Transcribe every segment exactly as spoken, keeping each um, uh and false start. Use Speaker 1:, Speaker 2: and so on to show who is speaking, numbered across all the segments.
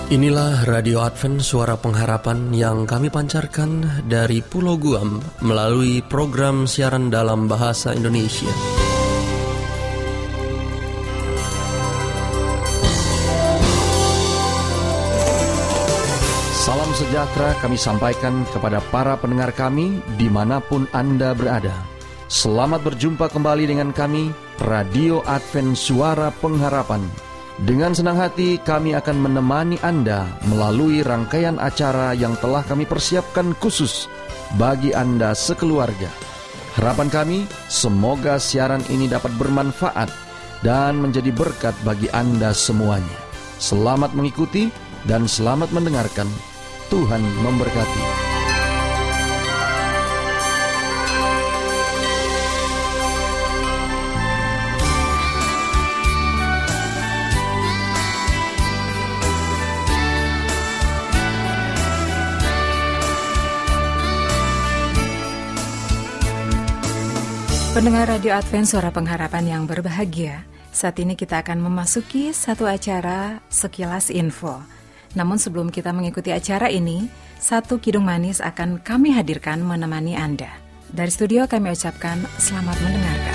Speaker 1: Inilah Radio Advent Suara Pengharapan yang kami pancarkan dari Pulau Guam melalui program siaran dalam bahasa Indonesia. Salam sejahtera kami sampaikan kepada para pendengar kami dimanapun Anda berada. Selamat berjumpa kembali dengan kami, Radio Advent Suara Pengharapan. Dengan senang hati kami akan menemani Anda melalui rangkaian acara yang telah kami persiapkan khusus bagi Anda sekeluarga. Harapan kami, semoga siaran ini dapat bermanfaat dan menjadi berkat bagi Anda semuanya. Selamat mengikuti dan selamat mendengarkan. Tuhan memberkati.
Speaker 2: Pendengar Radio Advent Suara Pengharapan yang berbahagia, saat ini kita akan memasuki satu acara Sekilas Info. Namun sebelum kita mengikuti acara ini, satu kidung manis akan kami hadirkan menemani Anda. Dari studio kami ucapkan selamat mendengarkan.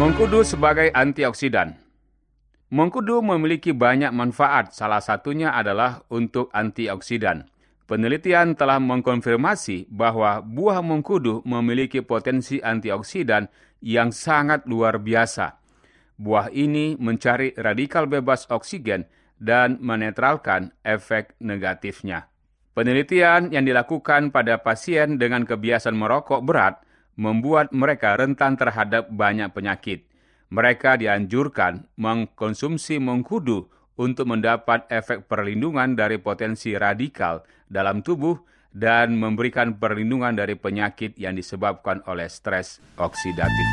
Speaker 3: Mengkudu sebagai antioksidan. Mengkudu memiliki banyak manfaat, salah satunya adalah untuk antioksidan. Penelitian telah mengkonfirmasi bahwa buah mengkudu memiliki potensi antioksidan yang sangat luar biasa. Buah ini mencari radikal bebas oksigen dan menetralkan efek negatifnya. Penelitian yang dilakukan pada pasien dengan kebiasaan merokok berat membuat mereka rentan terhadap banyak penyakit. Mereka dianjurkan mengkonsumsi mengkudu untuk mendapat efek perlindungan dari potensi radikal dalam tubuh dan memberikan perlindungan dari penyakit yang disebabkan oleh stres oksidatif.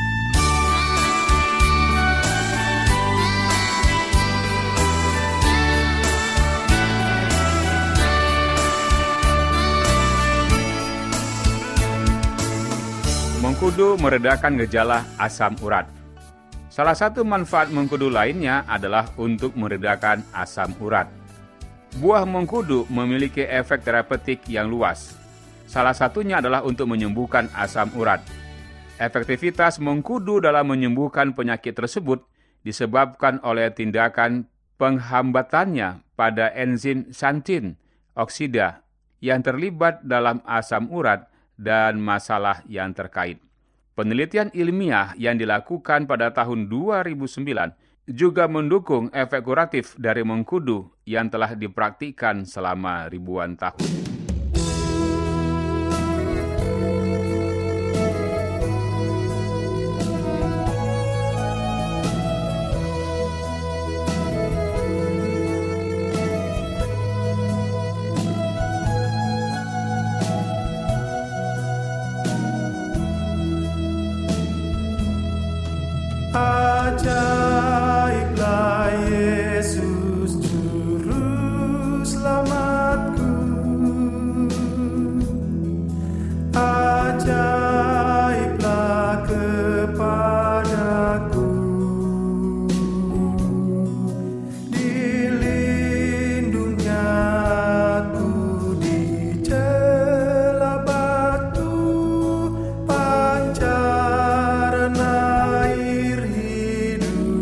Speaker 3: Mengkudu meredakan gejala asam urat. Salah satu manfaat mengkudu lainnya adalah untuk meredakan asam urat. Buah mengkudu memiliki efek terapeutik yang luas. Salah satunya adalah untuk menyembuhkan asam urat. Efektivitas mengkudu dalam menyembuhkan penyakit tersebut disebabkan oleh tindakan penghambatannya pada enzim xantin oksida yang terlibat dalam asam urat dan masalah yang terkait. Penelitian ilmiah yang dilakukan pada tahun dua ribu sembilan juga mendukung efek kuratif dari mengkudu yang telah dipraktikkan selama ribuan tahun.
Speaker 4: Ajaiblah Yesus Juru Selamatku. Ajaiblah kepadaku. Dilindungnya aku di celah batu, pancaran air hidup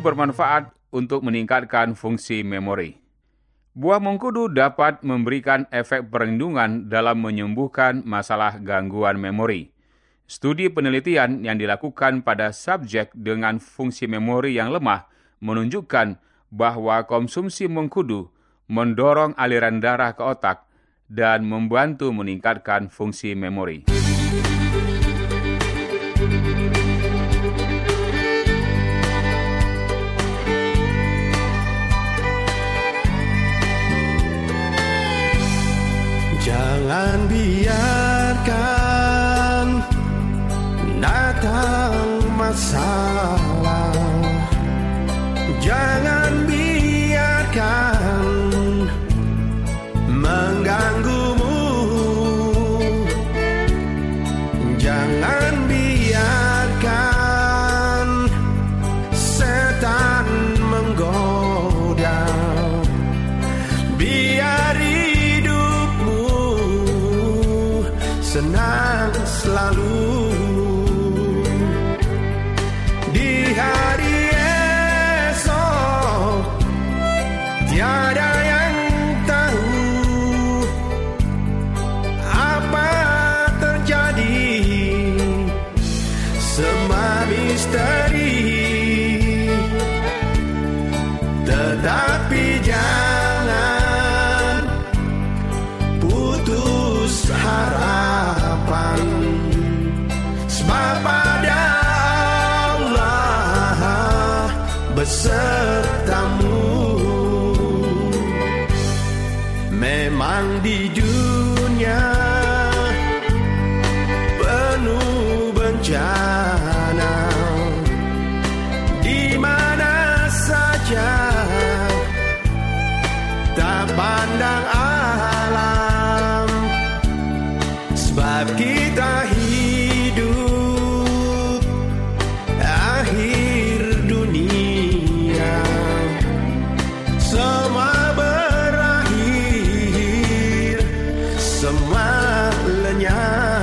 Speaker 3: bermanfaat untuk meningkatkan fungsi memori. Buah mengkudu dapat memberikan efek perlindungan dalam menyembuhkan masalah gangguan memori. Studi penelitian yang dilakukan pada subjek dengan fungsi memori yang lemah menunjukkan bahwa konsumsi mengkudu mendorong aliran darah ke otak dan membantu meningkatkan fungsi memori.
Speaker 4: Jangan biarkan datang masalah. Jangan biarkan mengganggumu. Jangan biarkan setan menggoda. Biar hidupmu senang selalu. Di hari esok tiada yang tahu apa terjadi. Semua misteri. Tetapi jangan putus harapan, sebab pada Allah besertamu. Memang di dunia penuh bencana, di mana saja tak pandang alam, sebab kita hidup akhir dunia. Semua berakhir, semua lenyap.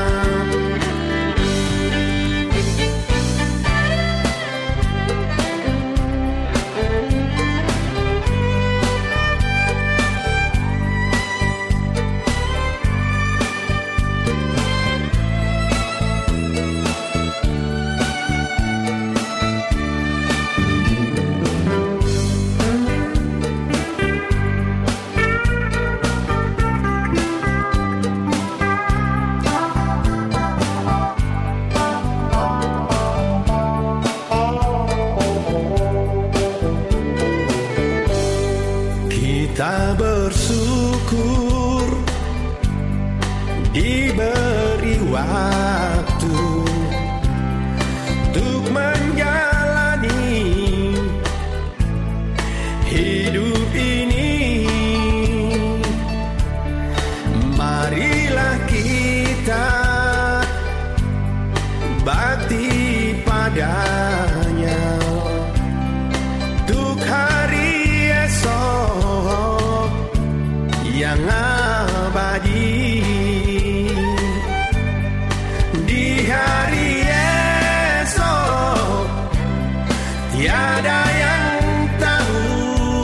Speaker 4: Kita bersyukur diberi waktu untuk menjalani hidup ini. Marilah kita bakti padanya untuk hari esok yang abadi. Di hari esok tiada yang tahu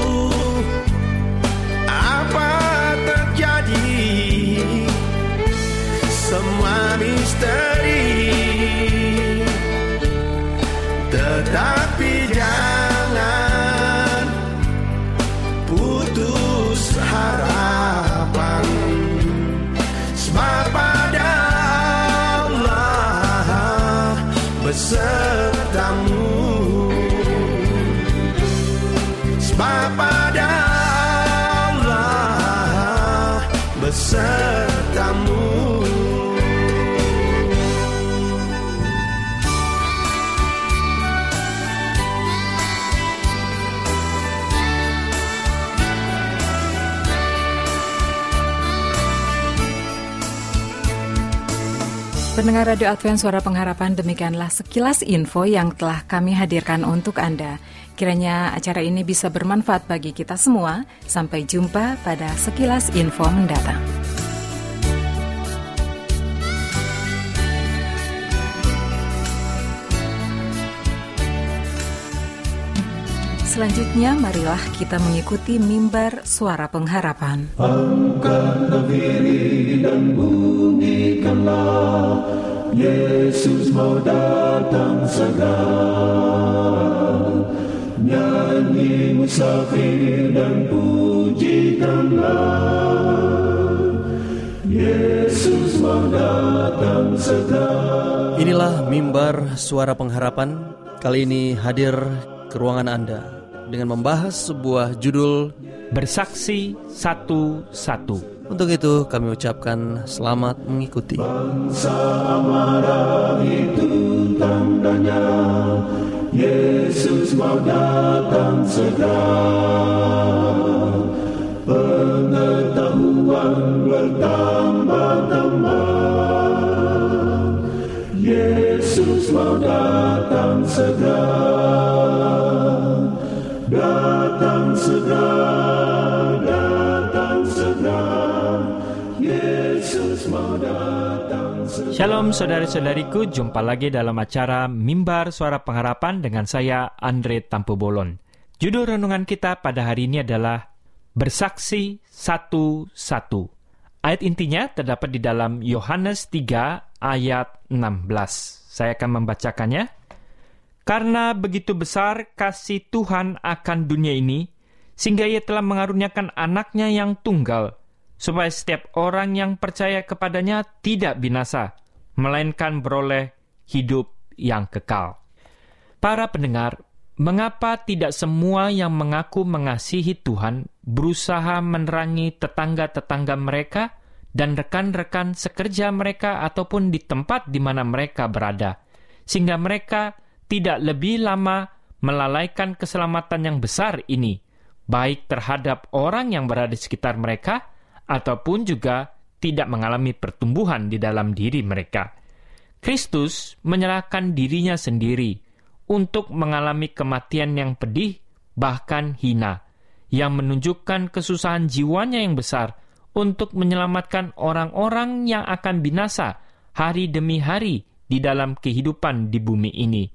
Speaker 4: apa terjadi. Semua misteri. Tetapi jangan putus harapan, sebab pada Allah besertamu. Sebab pada Allah besertamu.
Speaker 2: Pendengar Radio Advent Suara Pengharapan, demikianlah sekilas info yang telah kami hadirkan untuk Anda. Kiranya acara ini bisa bermanfaat bagi kita semua. Sampai jumpa pada sekilas info mendatang. selanjutnya marilah kita mengikuti mimbar suara pengharapan.
Speaker 4: Angkatlah diri dan bunyikanlah, Yesus mau datang segera. Nyanyi musafir dan pujikanlah, Yesus mau datang segera.
Speaker 5: Inilah mimbar suara pengharapan. Kali ini hadir ke ruangan Anda dengan membahas sebuah judul
Speaker 6: Bersaksi Satu-Satu.
Speaker 5: Untuk itu kami ucapkan selamat mengikuti.
Speaker 4: Bangsa marah itu tandanya, Yesus mau datang segera. Pengetahuan bertambah-tambah, Yesus mau datang segera. Datang segera, datang segera, Yesus mau datang segera.
Speaker 6: Shalom saudara-saudariku, jumpa lagi dalam acara Mimbar Suara Pengharapan dengan saya Andre Tampu Bolon. Judul renungan kita pada hari ini adalah Bersaksi Satu-Satu. Ayat intinya terdapat di dalam Yohanes tiga ayat enam belas. Saya akan membacakannya. Karena begitu besar kasih Tuhan akan dunia ini, sehingga Ia telah mengaruniakan anaknya yang tunggal, supaya setiap orang yang percaya kepadanya tidak binasa, melainkan beroleh hidup yang kekal. Para pendengar, mengapa tidak semua yang mengaku mengasihi Tuhan berusaha menerangi tetangga-tetangga mereka dan rekan-rekan sekerja mereka ataupun di tempat di mana mereka berada, sehingga mereka tidak lebih lama melalaikan keselamatan yang besar ini, baik terhadap orang yang berada di sekitar mereka, ataupun juga tidak mengalami pertumbuhan di dalam diri mereka. Kristus menyerahkan dirinya sendiri untuk mengalami kematian yang pedih, bahkan hina, yang menunjukkan kesusahan jiwanya yang besar untuk menyelamatkan orang-orang yang akan binasa hari demi hari di dalam kehidupan di bumi ini.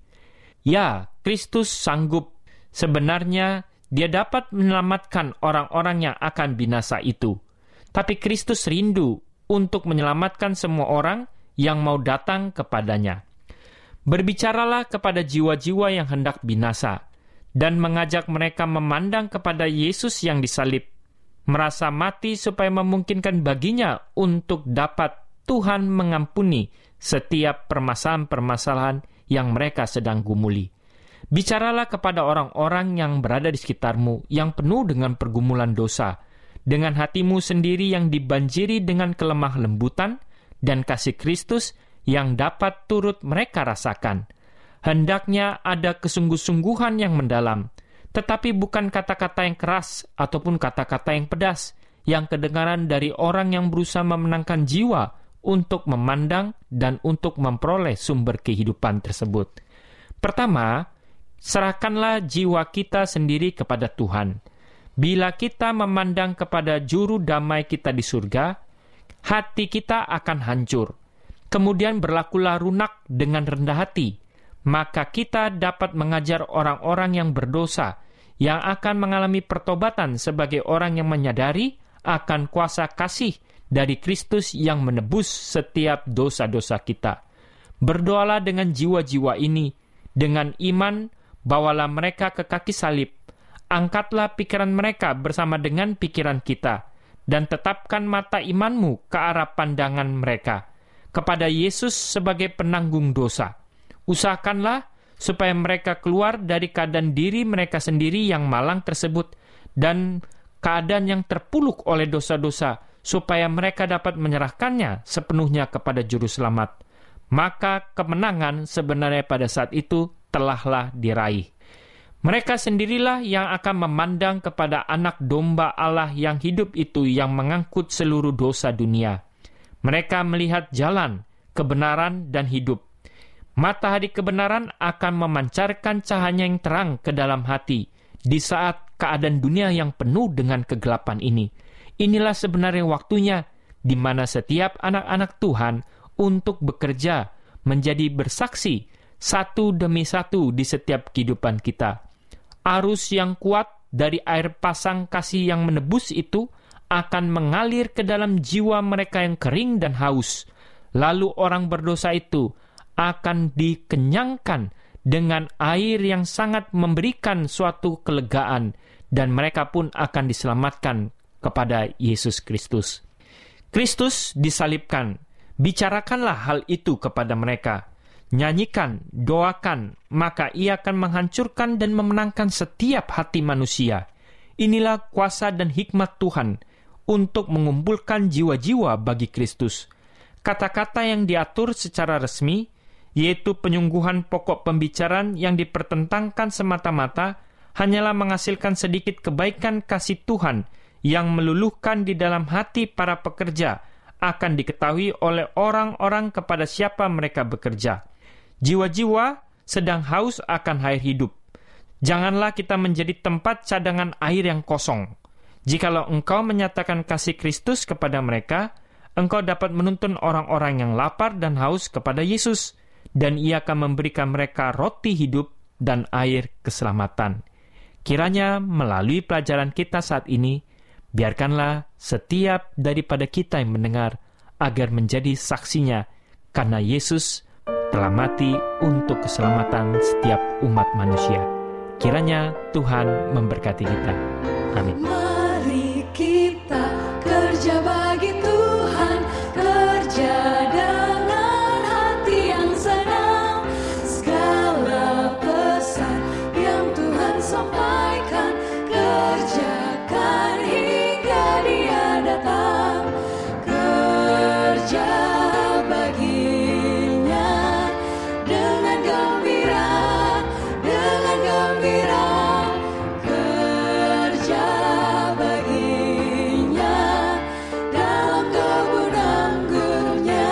Speaker 6: Ya, Kristus sanggup. Sebenarnya, Dia dapat menyelamatkan orang-orang yang akan binasa itu. Tapi Kristus rindu untuk menyelamatkan semua orang yang mau datang kepadanya. Berbicaralah kepada jiwa-jiwa yang hendak binasa, dan mengajak mereka memandang kepada Yesus yang disalib, merasa mati supaya memungkinkan baginya untuk dapat Tuhan mengampuni setiap permasalahan-permasalahan yang mereka sedang gumuli. Bicaralah kepada orang-orang yang berada di sekitarmu, yang penuh dengan pergumulan dosa, dengan hatimu sendiri yang dibanjiri dengan kelemah lembutan dan kasih Kristus yang dapat turut mereka rasakan. Hendaknya ada kesungguh-sungguhan yang mendalam, tetapi bukan kata-kata yang keras ataupun kata-kata yang pedas, yang kedengaran dari orang yang berusaha memenangkan jiwa untuk memandang dan untuk memperoleh sumber kehidupan tersebut. Pertama, serahkanlah jiwa kita sendiri kepada Tuhan. Bila kita memandang kepada juru damai kita di surga, hati kita akan hancur. Kemudian berlakulah lunak dengan rendah hati, maka kita dapat mengajar orang-orang yang berdosa, yang akan mengalami pertobatan sebagai orang yang menyadari akan kuasa kasih dari Kristus yang menebus setiap dosa-dosa kita. Berdoalah dengan jiwa-jiwa ini, dengan iman, bawalah mereka ke kaki salib, angkatlah pikiran mereka bersama dengan pikiran kita, dan tetapkan mata imanmu ke arah pandangan mereka, kepada Yesus sebagai penanggung dosa. Usahakanlah supaya mereka keluar dari keadaan diri mereka sendiri yang malang tersebut, dan keadaan yang terpuruk oleh dosa-dosa, supaya mereka dapat menyerahkannya sepenuhnya kepada Juru Selamat. Maka kemenangan sebenarnya pada saat itu telahlah diraih. Mereka sendirilah yang akan memandang kepada anak domba Allah yang hidup itu, yang mengangkut seluruh dosa dunia. Mereka melihat jalan, kebenaran, dan hidup. Matahari kebenaran akan memancarkan cahaya yang terang ke dalam hati di saat keadaan dunia yang penuh dengan kegelapan ini. Inilah sebenarnya waktunya di mana setiap anak-anak Tuhan untuk bekerja, menjadi bersaksi satu demi satu di setiap kehidupan kita. arus yang kuat dari air pasang kasih yang menebus itu akan mengalir ke dalam jiwa mereka yang kering dan haus. Lalu orang berdosa itu akan dikenyangkan dengan air yang sangat memberikan suatu kelegaan, dan mereka pun akan diselamatkan kepada Yesus Kristus. Kristus disalibkan. Bicarakanlah hal itu kepada mereka. Nyanyikan, doakan, maka ia akan menghancurkan dan memenangkan setiap hati manusia. Inilah kuasa dan hikmat Tuhan untuk mengumpulkan jiwa-jiwa bagi Kristus. Kata-kata yang diatur secara resmi, yaitu penyungguhan pokok pembicaraan yang dipertentangkan semata-mata, hanyalah menghasilkan sedikit kebaikan kasih Tuhan yang meluluhkan di dalam hati para pekerja, akan diketahui oleh orang-orang kepada siapa mereka bekerja. Jiwa-jiwa sedang haus akan air hidup. Janganlah kita menjadi tempat cadangan air yang kosong. Jikalau engkau menyatakan kasih Kristus kepada mereka, engkau dapat menuntun orang-orang yang lapar dan haus kepada Yesus, dan ia akan memberikan mereka roti hidup dan air keselamatan. Kiranya melalui pelajaran kita saat ini, biarkanlah setiap daripada kita yang mendengar agar menjadi saksinya, karena Yesus telah mati untuk keselamatan setiap umat manusia. Kiranya Tuhan memberkati kita. Amin.
Speaker 7: Mari kita kerja bagi Tuhan, kerja dengan hati yang senang. Segala pesan yang Tuhan sampaikan, kerjakan hingga Dia datang. Kerja baginya dengan gembira, dengan gembira. Kerja baginya dalam kebun anggurnya.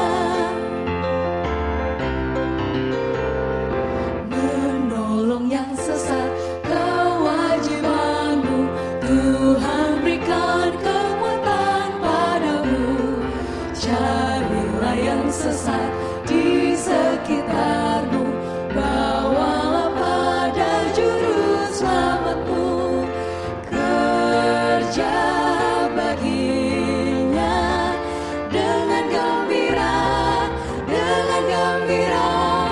Speaker 7: Menolong yang sesat kewajibanmu, Tuhan berikan kekuatan padamu. Carilah yang sesat di sekitarmu, bawalah pada juru selamatmu. Kerja baginya dengan gembira, dengan gembira.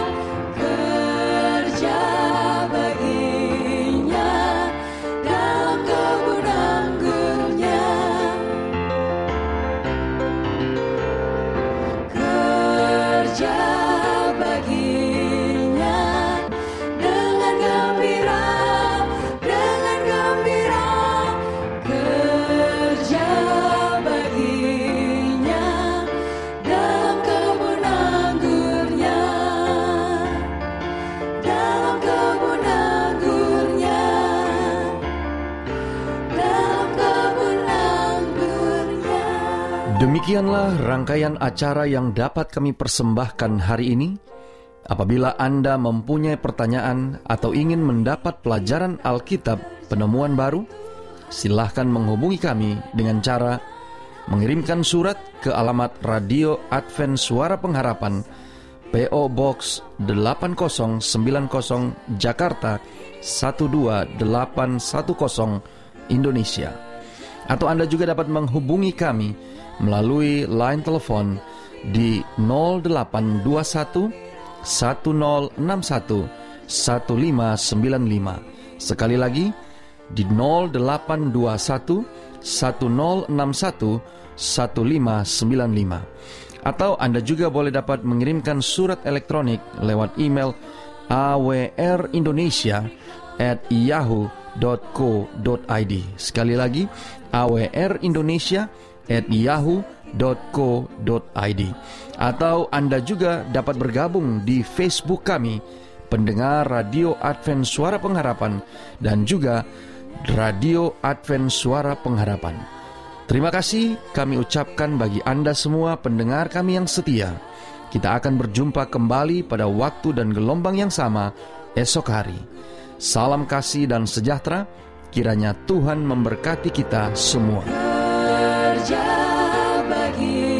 Speaker 7: Kerja baginya dalam kebun anggurnya. Kerja baginya dengan gembira, dengan gembira. Kerja baginya dalam kebun anggurnya, dalam kebun anggurnya, dalam kebun anggurnya.
Speaker 1: Demikianlah rangkaian acara yang dapat kami persembahkan hari ini. Apabila Anda mempunyai pertanyaan atau ingin mendapat pelajaran Alkitab penemuan baru, silahkan menghubungi kami dengan cara mengirimkan surat ke alamat Radio Advent Suara Pengharapan, P O Box delapan nol sembilan nol Jakarta satu dua delapan satu nol Indonesia. Atau Anda juga dapat menghubungi kami melalui line telepon di nol delapan dua satu satu nol enam satu satu lima sembilan lima. Sekali lagi di nol delapan dua satu satu nol enam satu satu lima sembilan lima. Atau Anda juga boleh dapat mengirimkan surat elektronik lewat email awrindonesia at yahoo dot co dot id. Sekali lagi awrindonesia at yahoo dot co dot id. Atau Anda juga dapat bergabung di Facebook kami, Pendengar Radio Advent Suara Pengharapan, dan juga Radio Advent Suara Pengharapan. Terima kasih kami ucapkan bagi Anda semua pendengar kami yang setia. Kita akan berjumpa kembali pada waktu dan gelombang yang sama esok hari. Salam kasih dan sejahtera, kiranya Tuhan memberkati kita semua.
Speaker 7: Kerja bagi